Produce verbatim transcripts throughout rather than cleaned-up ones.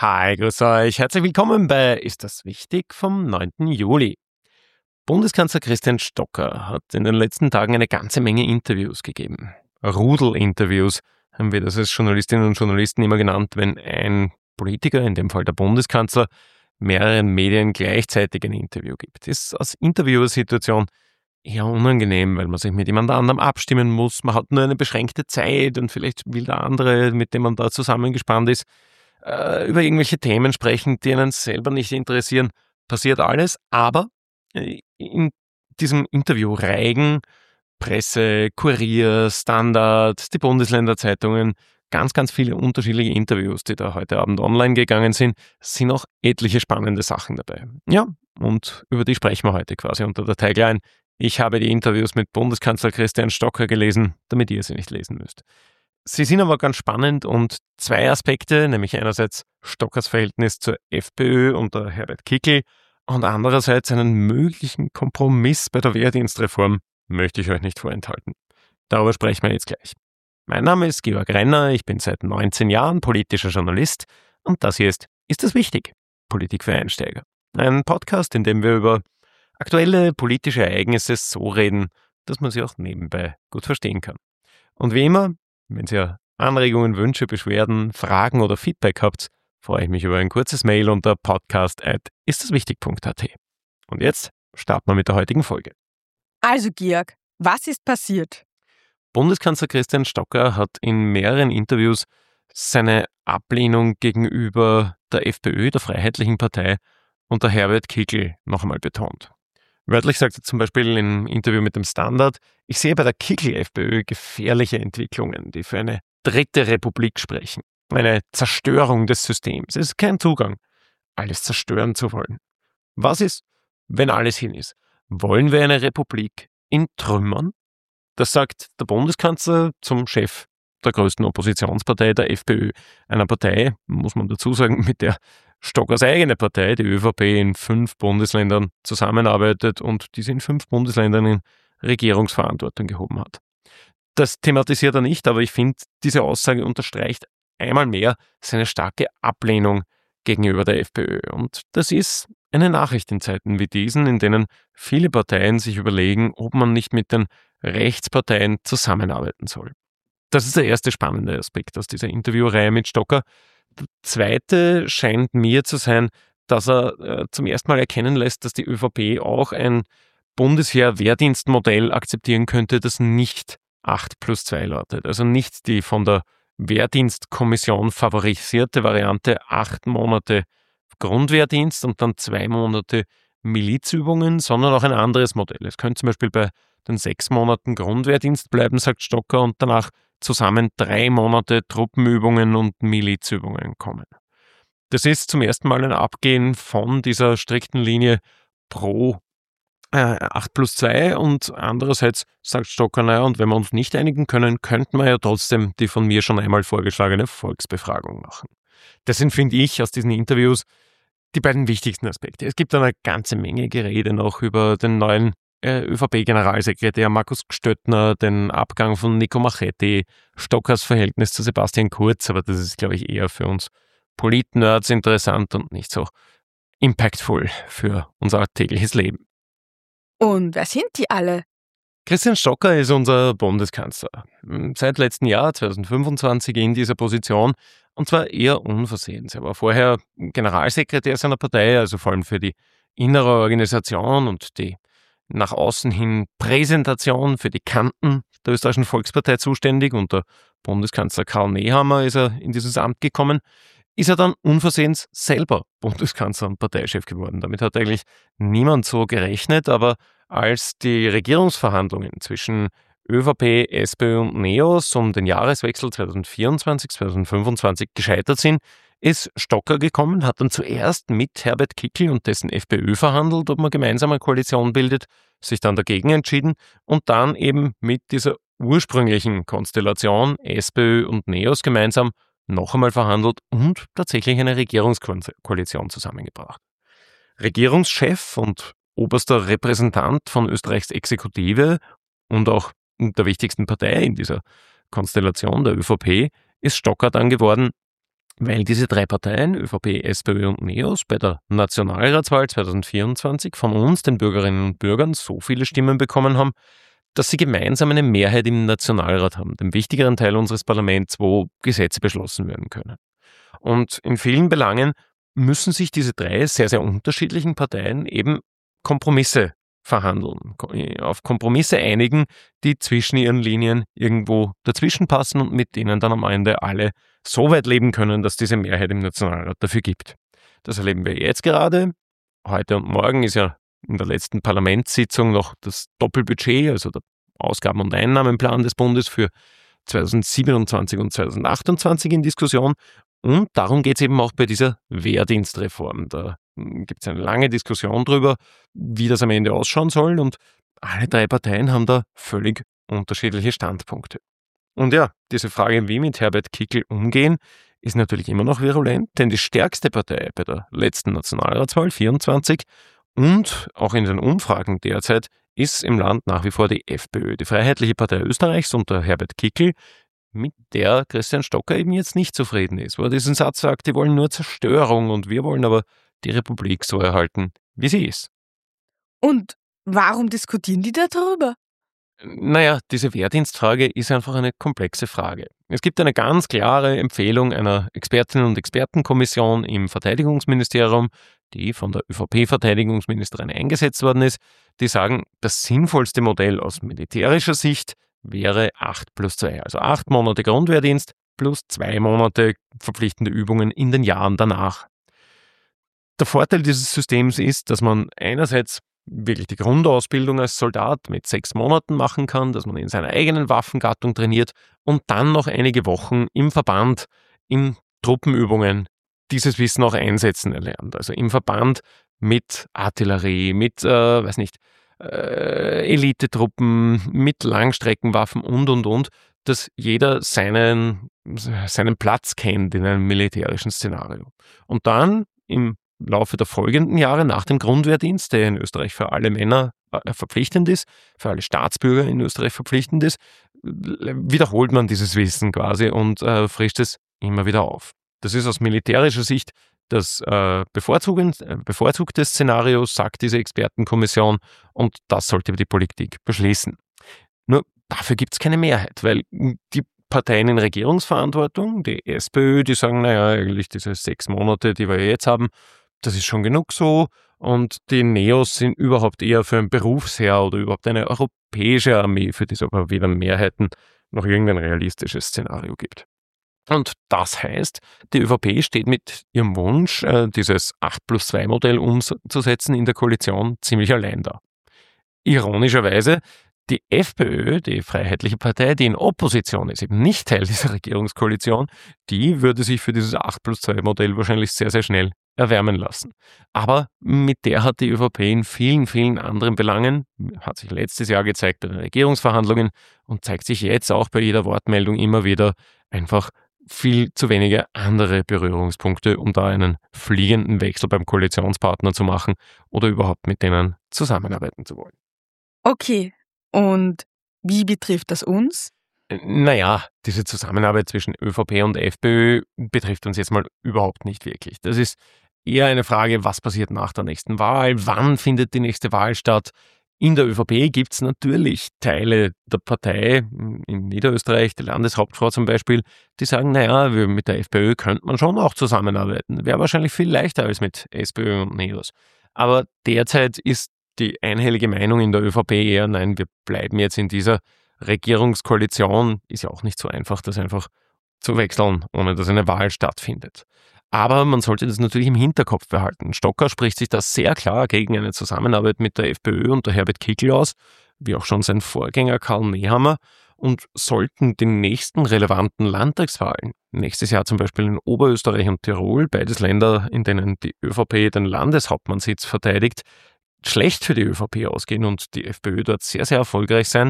Hi, grüß euch. Herzlich willkommen bei Ist das wichtig? Vom neunten Juli. Bundeskanzler Christian Stocker hat in den letzten Tagen eine ganze Menge Interviews gegeben. Rudelinterviews haben wir das als Journalistinnen und Journalisten immer genannt, wenn ein Politiker, in dem Fall der Bundeskanzler, mehreren Medien gleichzeitig ein Interview gibt. Ist aus Interviewersituation eher unangenehm, weil man sich mit jemand anderem abstimmen muss. Man hat nur eine beschränkte Zeit und vielleicht will der andere, mit dem man da zusammengespannt ist, äh, über irgendwelche Themen sprechen, die einen selber nicht interessieren. Passiert alles, aber äh, in diesem Interviewreigen Presse, Kurier, Standard, die Bundesländerzeitungen, ganz, ganz viele unterschiedliche Interviews, die da heute Abend online gegangen sind, sind auch etliche spannende Sachen dabei. Ja, und über die sprechen wir heute quasi unter der Tagline: Ich habe die Interviews mit Bundeskanzler Christian Stocker gelesen, damit ihr sie nicht lesen müsst. Sie sind aber ganz spannend und zwei Aspekte, nämlich einerseits Stockers Verhältnis zur FPÖ unter Herbert Kickl und andererseits einen möglichen Kompromiss bei der Wehrdienstreform, möchte ich euch nicht vorenthalten. Darüber sprechen wir jetzt gleich. Mein Name ist Georg Renner, ich bin seit neunzehn Jahren politischer Journalist und das hier ist Ist das wichtig? Politik für Einsteiger. Ein Podcast, in dem wir über aktuelle politische Ereignisse so reden, dass man sie auch nebenbei gut verstehen kann. Und wie immer, wenn ihr Anregungen, Wünsche, Beschwerden, Fragen oder Feedback habt, freue ich mich über ein kurzes Mail unter podcast at istdaswichtig punkt at. Und jetzt starten wir mit der heutigen Folge. Also Georg, was ist passiert? Bundeskanzler Christian Stocker hat in mehreren Interviews seine Ablehnung gegenüber der FPÖ, der Freiheitlichen Partei, unter Herbert Kickl noch einmal betont. Wörtlich sagt er zum Beispiel im Interview mit dem Standard: Ich sehe bei der Kickl-FPÖ gefährliche Entwicklungen, die für eine dritte Republik sprechen. Eine Zerstörung des Systems. Es ist kein Zugang, alles zerstören zu wollen. Was ist, wenn alles hin ist? Wollen wir eine Republik in Trümmern? Das sagt der Bundeskanzler zum Chef der größten Oppositionspartei, der FPÖ. Einer Partei, muss man dazu sagen, mit der Stockers eigene Partei, die ÖVP, in fünf Bundesländern zusammenarbeitet und diese in fünf Bundesländern in Regierungsverantwortung gehoben hat. Das thematisiert er nicht, aber ich finde, diese Aussage unterstreicht einmal mehr seine starke Ablehnung gegenüber der FPÖ. Und das ist eine Nachricht in Zeiten wie diesen, in denen viele Parteien sich überlegen, ob man nicht mit den Rechtsparteien zusammenarbeiten soll. Das ist der erste spannende Aspekt aus dieser Interviewreihe mit Stocker. Der zweite scheint mir zu sein, dass er äh, zum ersten Mal erkennen lässt, dass die ÖVP auch ein Bundesheer-Wehrdienstmodell akzeptieren könnte, das nicht acht plus zwei lautet. Also nicht die von der Wehrdienstkommission favorisierte Variante acht Monate Grundwehrdienst und dann zwei Monate Milizübungen, sondern auch ein anderes Modell. Es könnte zum Beispiel bei den sechs Monaten Grundwehrdienst bleiben, sagt Stocker, und danach zusammen drei Monate Truppenübungen und Milizübungen kommen. Das ist zum ersten Mal ein Abgehen von dieser strikten Linie pro äh, acht plus zwei und andererseits sagt Stocker, naja, und wenn wir uns nicht einigen können, könnten wir ja trotzdem die von mir schon einmal vorgeschlagene Volksbefragung machen. Das sind, finde ich, aus diesen Interviews die beiden wichtigsten Aspekte. Es gibt eine ganze Menge Gerede noch über den neuen ÖVP-Generalsekretär Markus Gstöttner, den Abgang von Nico Machetti, Stockers Verhältnis zu Sebastian Kurz, aber das ist, glaube ich, eher für uns Polit-Nerds interessant und nicht so impactful für unser tägliches Leben. Und wer sind die alle? Christian Stocker ist unser Bundeskanzler. Seit letztem Jahr, zwanzig fünfundzwanzig, in dieser Position, und zwar eher unversehens. Er war vorher Generalsekretär seiner Partei, also vor allem für die innere Organisation und die nach außen hin Präsentation für die Kanten der österreichischen Volkspartei zuständig. Unter Bundeskanzler Karl Nehammer ist er in dieses Amt gekommen. Ist er dann unversehens selber Bundeskanzler und Parteichef geworden. Damit hat eigentlich niemand so gerechnet, aber als die Regierungsverhandlungen zwischen ÖVP, SPÖ und NEOS um den Jahreswechsel zwanzig vierundzwanzig zwanzig fünfundzwanzig gescheitert sind, ist Stocker gekommen, hat dann zuerst mit Herbert Kickl und dessen FPÖ verhandelt, ob man gemeinsam eine Koalition bildet, sich dann dagegen entschieden und dann eben mit dieser ursprünglichen Konstellation SPÖ und NEOS gemeinsam noch einmal verhandelt und tatsächlich eine Regierungskoalition zusammengebracht. Regierungschef und oberster Repräsentant von Österreichs Exekutive und auch der wichtigsten Partei in dieser Konstellation, der ÖVP, ist Stocker dann geworden, weil diese drei Parteien, ÖVP, SPÖ und NEOS, bei der Nationalratswahl zwanzig vierundzwanzig von uns, den Bürgerinnen und Bürgern, so viele Stimmen bekommen haben, dass sie gemeinsam eine Mehrheit im Nationalrat haben, dem wichtigeren Teil unseres Parlaments, wo Gesetze beschlossen werden können. Und in vielen Belangen müssen sich diese drei sehr, sehr unterschiedlichen Parteien eben Kompromisse verhandeln, auf Kompromisse einigen, die zwischen ihren Linien irgendwo dazwischen passen und mit denen dann am Ende alle so weit leben können, dass diese Mehrheit im Nationalrat dafür gibt. Das erleben wir jetzt gerade. Heute und morgen ist ja in der letzten Parlamentssitzung noch das Doppelbudget, also der Ausgaben- und Einnahmenplan des Bundes für zweitausendsiebenundzwanzig und zweitausendachtundzwanzig in Diskussion. Und darum geht es eben auch bei dieser Wehrdienstreform. Da gibt es eine lange Diskussion darüber, wie das am Ende ausschauen soll. Und alle drei Parteien haben da völlig unterschiedliche Standpunkte. Und ja, diese Frage, wie mit Herbert Kickl umgehen, ist natürlich immer noch virulent, denn die stärkste Partei bei der letzten Nationalratswahl vierundzwanzig und auch in den Umfragen derzeit ist im Land nach wie vor die FPÖ, die Freiheitliche Partei Österreichs unter Herbert Kickl, mit der Christian Stocker eben jetzt nicht zufrieden ist, wo er diesen Satz sagt, die wollen nur Zerstörung und wir wollen aber die Republik so erhalten, wie sie ist. Und warum diskutieren die da drüber? Naja, diese Wehrdienstfrage ist einfach eine komplexe Frage. Es gibt eine ganz klare Empfehlung einer Expertinnen- und Expertenkommission im Verteidigungsministerium, die von der ÖVP-Verteidigungsministerin eingesetzt worden ist, die sagen, das sinnvollste Modell aus militärischer Sicht wäre acht plus zwei, also acht Monate Grundwehrdienst plus zwei Monate verpflichtende Übungen in den Jahren danach. Der Vorteil dieses Systems ist, dass man einerseits wirklich die Grundausbildung als Soldat mit sechs Monaten machen kann, dass man in seiner eigenen Waffengattung trainiert und dann noch einige Wochen im Verband, in Truppenübungen dieses Wissen auch einsetzen erlernt. Also im Verband mit Artillerie, mit, äh, weiß nicht, äh, Elitetruppen, mit Langstreckenwaffen und, und, und, dass jeder seinen, seinen Platz kennt in einem militärischen Szenario. Und dann im Laufe der folgenden Jahre nach dem Grundwehrdienst, der in Österreich für alle Männer verpflichtend ist, für alle Staatsbürger in Österreich verpflichtend ist, wiederholt man dieses Wissen quasi und äh, frischt es immer wieder auf. Das ist aus militärischer Sicht das äh, bevorzugte Szenario, sagt diese Expertenkommission, und das sollte die Politik beschließen. Nur dafür gibt es keine Mehrheit, weil die Parteien in Regierungsverantwortung, die SPÖ, die sagen, naja, eigentlich diese sechs Monate, die wir jetzt haben, das ist schon genug so, und die Neos sind überhaupt eher für ein Berufsheer oder überhaupt eine europäische Armee, für die es aber weder Mehrheiten noch irgendein realistisches Szenario gibt. Und das heißt, die ÖVP steht mit ihrem Wunsch, dieses acht plus zwei Modell umzusetzen in der Koalition, ziemlich allein da. Ironischerweise, die FPÖ, die Freiheitliche Partei, die in Opposition ist, eben nicht Teil dieser Regierungskoalition, die würde sich für dieses acht plus zwei Modell wahrscheinlich sehr, sehr schnell erwärmen lassen. Aber mit der hat die ÖVP in vielen, vielen anderen Belangen, hat sich letztes Jahr gezeigt bei den Regierungsverhandlungen und zeigt sich jetzt auch bei jeder Wortmeldung immer wieder, einfach viel zu wenige andere Berührungspunkte, um da einen fliegenden Wechsel beim Koalitionspartner zu machen oder überhaupt mit denen zusammenarbeiten zu wollen. Okay, und wie betrifft das uns? Naja, diese Zusammenarbeit zwischen ÖVP und FPÖ betrifft uns jetzt mal überhaupt nicht wirklich. Das ist eher eine Frage, was passiert nach der nächsten Wahl, wann findet die nächste Wahl statt. In der ÖVP gibt es natürlich Teile der Partei, in Niederösterreich, die Landeshauptfrau zum Beispiel, die sagen, naja, mit der FPÖ könnte man schon auch zusammenarbeiten. Wäre wahrscheinlich viel leichter als mit SPÖ und NEOS. Aber derzeit ist die einhellige Meinung in der ÖVP eher, nein, wir bleiben jetzt in dieser Regierungskoalition. Ist ja auch nicht so einfach, das einfach zu wechseln, ohne dass eine Wahl stattfindet. Aber man sollte das natürlich im Hinterkopf behalten. Stocker spricht sich da sehr klar gegen eine Zusammenarbeit mit der FPÖ unter Herbert Kickl aus, wie auch schon sein Vorgänger Karl Nehammer. Und sollten die nächsten relevanten Landtagswahlen, nächstes Jahr zum Beispiel in Oberösterreich und Tirol, beides Länder, in denen die ÖVP den Landeshauptmannsitz verteidigt, schlecht für die ÖVP ausgehen und die FPÖ dort sehr, sehr erfolgreich sein,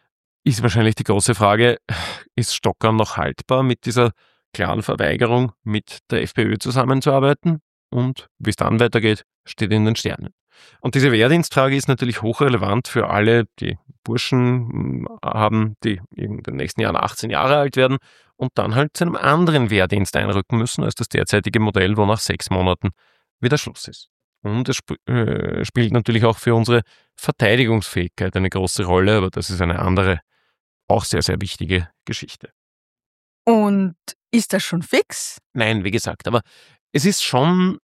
ist wahrscheinlich die große Frage, ist Stocker noch haltbar mit dieser klaren Verweigerung, mit der FPÖ zusammenzuarbeiten? Und wie es dann weitergeht, steht in den Sternen. Und diese Wehrdienstfrage ist natürlich hochrelevant für alle, die Burschen haben, die in den nächsten Jahren achtzehn Jahre alt werden und dann halt zu einem anderen Wehrdienst einrücken müssen als das derzeitige Modell, wo nach sechs Monaten wieder Schluss ist. Und es sp- äh, spielt natürlich auch für unsere Verteidigungsfähigkeit eine große Rolle, aber das ist eine andere, auch sehr, sehr wichtige Geschichte. Und ist das schon fix? Nein, wie gesagt, aber es ist schon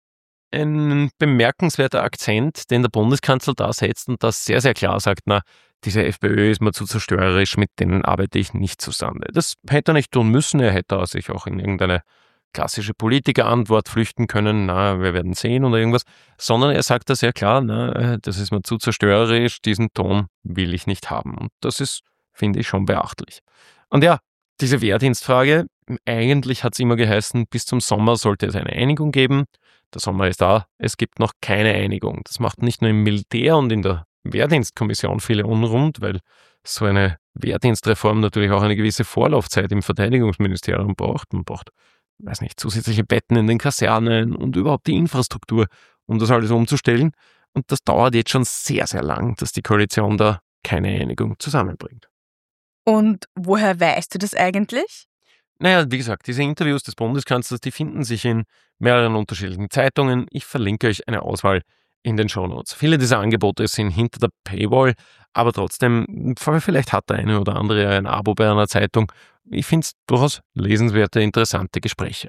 ein bemerkenswerter Akzent, den der Bundeskanzler da setzt und das sehr, sehr klar sagt, na, diese FPÖ ist mir zu zerstörerisch, mit denen arbeite ich nicht zusammen. Das hätte er nicht tun müssen, er hätte sich auch in irgendeine klassische Politikerantwort flüchten können, na, wir werden sehen oder irgendwas, sondern er sagt da sehr klar, na, das ist mir zu zerstörerisch, diesen Ton will ich nicht haben. Und das ist, finde ich, schon beachtlich. Und ja, diese Wehrdienstfrage, eigentlich hat es immer geheißen, bis zum Sommer sollte es eine Einigung geben. Der Sommer ist da, es gibt noch keine Einigung. Das macht nicht nur im Militär und in der Wehrdienstkommission viele unrund, weil so eine Wehrdienstreform natürlich auch eine gewisse Vorlaufzeit im Verteidigungsministerium braucht. Man braucht, weiß nicht, zusätzliche Betten in den Kasernen und überhaupt die Infrastruktur, um das alles umzustellen. Und das dauert jetzt schon sehr, sehr lang, dass die Koalition da keine Einigung zusammenbringt. Und woher weißt du das eigentlich? Naja, wie gesagt, diese Interviews des Bundeskanzlers, die finden sich in mehreren unterschiedlichen Zeitungen. Ich verlinke euch eine Auswahl in den Shownotes. Viele dieser Angebote sind hinter der Paywall, aber trotzdem, vielleicht hat der eine oder andere ein Abo bei einer Zeitung. Ich finde es durchaus lesenswerte, interessante Gespräche.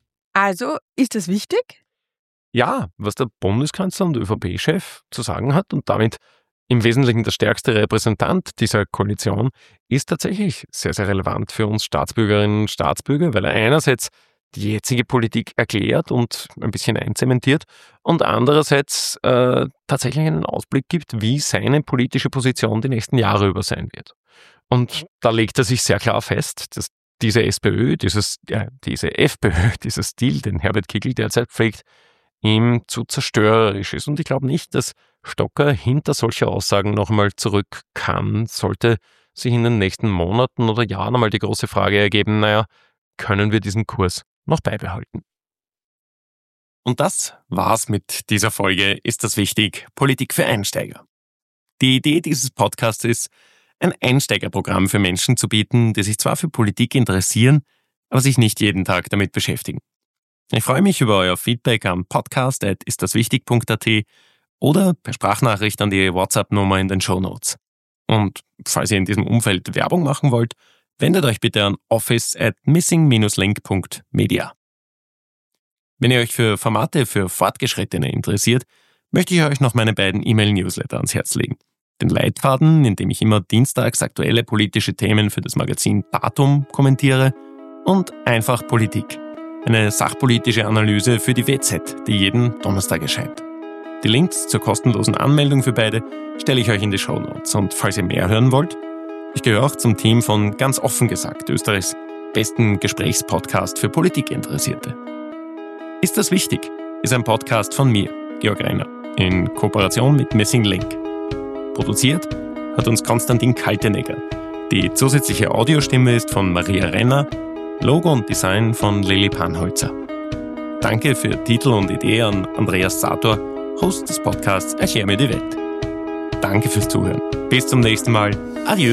Also, ist das wichtig? Ja, was der Bundeskanzler und ÖVP-Chef zu sagen hat und damit im Wesentlichen der stärkste Repräsentant dieser Koalition, ist tatsächlich sehr, sehr relevant für uns Staatsbürgerinnen und Staatsbürger, weil er einerseits die jetzige Politik erklärt und ein bisschen einzementiert und andererseits äh, tatsächlich einen Ausblick gibt, wie seine politische Position die nächsten Jahre über sein wird. Und da legt er sich sehr klar fest, dass diese SPÖ, dieses, ja, diese FPÖ, dieser Stil, den Herbert Kickl derzeit pflegt, ihm zu zerstörerisch ist. Und ich glaube nicht, dass Stocker hinter solche Aussagen noch einmal zurück kann, sollte sich in den nächsten Monaten oder Jahren einmal die große Frage ergeben, naja, können wir diesen Kurs noch beibehalten? Und das war's mit dieser Folge. Ist das wichtig? Politik für Einsteiger. Die Idee dieses Podcasts ist, ein Einsteigerprogramm für Menschen zu bieten, die sich zwar für Politik interessieren, aber sich nicht jeden Tag damit beschäftigen. Ich freue mich über euer Feedback am podcast at istdaswichtig punkt at oder per Sprachnachricht an die WhatsApp-Nummer in den Shownotes. Und falls ihr in diesem Umfeld Werbung machen wollt, wendet euch bitte an office at missing dash link punkt media. Wenn ihr euch für Formate für Fortgeschrittene interessiert, möchte ich euch noch meine beiden E-Mail-Newsletter ans Herz legen. Den Leitfaden, in dem ich immer dienstags aktuelle politische Themen für das Magazin Datum kommentiere, und Einfach Politik, eine sachpolitische Analyse für die W Z, die jeden Donnerstag erscheint. Die Links zur kostenlosen Anmeldung für beide stelle ich euch in die Shownotes. Und falls ihr mehr hören wollt, ich gehöre auch zum Team von Ganz offen gesagt, Österreichs besten Gesprächspodcast für Politikinteressierte. Ist das wichtig? Ist ein Podcast von mir, Georg Reiner, in Kooperation mit Missing Link. Produziert hat uns Konstantin Kaltenegger. Die zusätzliche Audiostimme ist von Maria Renner, Logo und Design von Lili Panholzer. Danke für Titel und Idee an Andreas Sator, Host des Podcasts Erklär mir die Welt. Danke fürs Zuhören. Bis zum nächsten Mal. Adieu.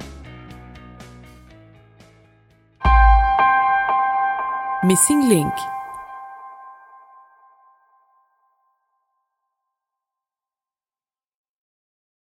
Missing Link